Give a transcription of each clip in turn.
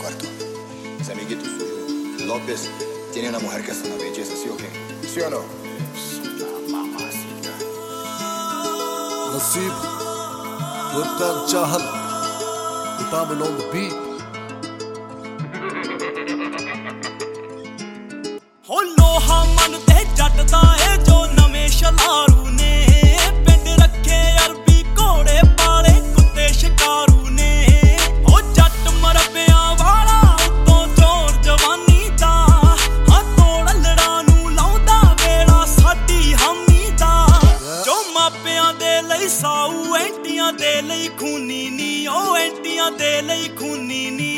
muerto. Ese amiguito suyo, López, tiene una mujer que es una belleza, ¿sí o qué? ¿Sí o no? Es una mamacita. Nasib, Gurkan Chahal, Vitamin on the beat. ਹੋ ਲੋਹਾ ਮਨ ਤੇ ਜੱਟਦਾ ਏ ਜੋ ਨਵੇਂ ਸ਼ਲਾਰੂ ਨੇ ਪਿੰਡ ਰੱਖੇ ਅਰਬੀ ਘੋੜੇ ਪਾਲੇ ਕੁੱਤੇ ਸ਼ਿਕਾਰੂ ਨੇ ਹੋ ਜੱਟ ਮਰਬਿਆਂ ਵਾਲਾ ਉਤੋਂ ਚੋਰ ਜਵਾਨੀ ਦਾ ਹਾਂ ਤੋੜ ਲੜਾਂ ਨੂੰ ਲਾਉਂਦਾ ਵੇਲਾ ਸਾਡੀ ਹਾਮੀ ਦਾ ਜੋ ਮਾਪਿਆਂ ਦੇ ਲਈ ਸਾਊ ਐਂਟੀਆਂ ਦੇ ਲਈ ਖੂਨੀ ਨੀ ਉਹ ਐਂਟੀਆਂ ਦੇ ਲਈ ਖੂਨੀ ਨੀ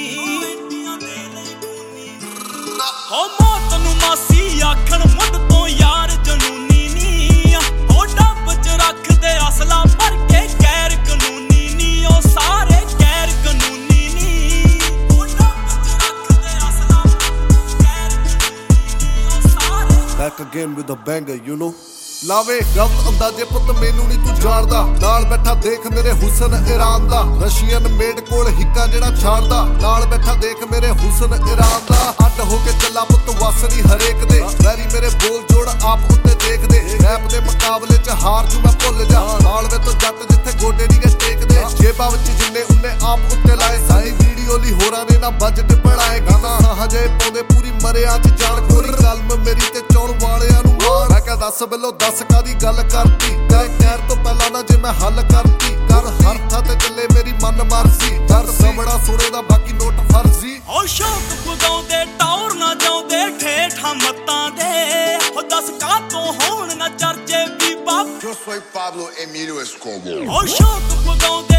ਹੋ ਮੌਤ ਨੂੰ ਮਾਸੀ ਆਖਣ ਮੁੱਢ ਤੋਂ ਯਾਰ ਜਨੂਨੀ ਨੀ ਹੋ ਡੱਬ ਚ ਰੱਖਦੇ ਅਸਲਾ ਭਰ ਕੇ ਗੈਰ ਕਾਨੂੰਨੀ ਨੀ ਉਹ ਸਾਰੇ ਗੈਰ ਕਾਨੂੰਨੀ ਨੀ ਹੋ ਡੱਬ ਚ ਰੱਖਦੇ ਅਸਲਾ ਗੈਰ ਕਾਨੂੰਨੀ ਨੀ ਉਹ ਸਾਰੇ Back again with a banger, you know. ਲਾਵੇ ਗਲਤ ਅੰਦਾਜ਼ੇ ਪੁੱਤ ਮੈਨੂੰ ਨਹੀਂ ਤੂੰ ਜਾਣਦਾ ਨਾਲ ਬੈਠਾ ਦੇਖ ਮੇਰੇ ਹੁਸਨ ਈਰਾਨ ਦਾ ਰਸ਼ੀਅਨ ਮੇਡ ਕੋਲ ਹਿੱਕਾ ਜਿਹੜਾ ਛਾੜਦਾ ਨਾਲ ਬੈਠਾ ਦੇਖ ਮੇਰੇ ਹੁਸਨ ਈਰਾਨ ਦਾ ਅੱਡ ਹੋ ਕੇ ਚੱਲਾ ਪੁੱਤ ਵਸ ਨਹੀਂ ਹਰੇਕ ਦੇ ਵੈਰੀ ਮੇਰੇ ਬੋਲ ਜੋੜ ਆਪ ਉੱਤੇ ਦੇਖਦੇ ਰੈਪ ਦੇ ਮੁਕਾਬਲੇ ਚ ਹਾਰ ਜੂ ਮੈਂ ਭੁੱਲ ਜਾ ਨਾਲ ਵੇ ਤੋਂ ਜੱਟ ਜਿੱਥੇ ਗੋਡੇ ਨਹੀਂ ਗੇ ਟੇਕਦੇ ਜੇਬਾਂ ਵਿੱਚ ਜਿੰਨੇ ਉਹਨੇ ਆਪ ਉੱਤੇ ਲਾਏ ਸਾਰੀ ਵੀਡੀਓ ਲਈ ਹੋਰਾਂ ਨੇ ਨਾ ਬਜਟ ਬਣਾਏ ਗਾਣਾ ਹਜੇ ਪਾਉਂਦੇ ਪੂਰੀ ਮਰਿਆਂ ਚ ਜਾਣ ਕੋਈ ਕਲਮ ਮੇਰੀ ਤੇ ਚੌਣ ਵਾਲਿਆਂ ਨੂੰ ਮਾਰ ਮੈਂ ਕਿਹਾ ਦੱਸ ਬਿੱਲੋ ਦੱਸ ਕਾਦੀ ਗੱਲ ਕਰਤੀ ਕਹਿਰ ਤੋਂ ਪਹਿਲਾਂ ਨਾ ਜੇ ਮੈਂ ਹੱਲ ਕਰਤੀ ਕਰ ਹਰ ਥਾਂ ਤੇ ਚੱਲੇ ਮੇਰੀ ਮਨ ਮਰਜ਼ੀ ਦਰਦ ਸਮੜਾ ਸੁਣੇ ਦਾ ਬਾਕੀ ਨੋਟ ਫਰਜ਼ੀ ਹੋ ਸ਼ੌਕ ਪੁਗਾਉਂਦੇ ਟੌਰ ਨਾ ਜਾਉਂਦੇ ਠੇਠਾਂ ਮੱਤਾਂ ਦੇ ਹੋ ਦੱਸ ਕਾਤੋਂ ਹੋਣ ਨਾ ਚਰਚੇ ਵੀ ਬਾਪ Yo soy Pablo Emilio Escobar. ਹੋ ਸ਼ੌਕ ਪੁਗਾਉਂਦੇ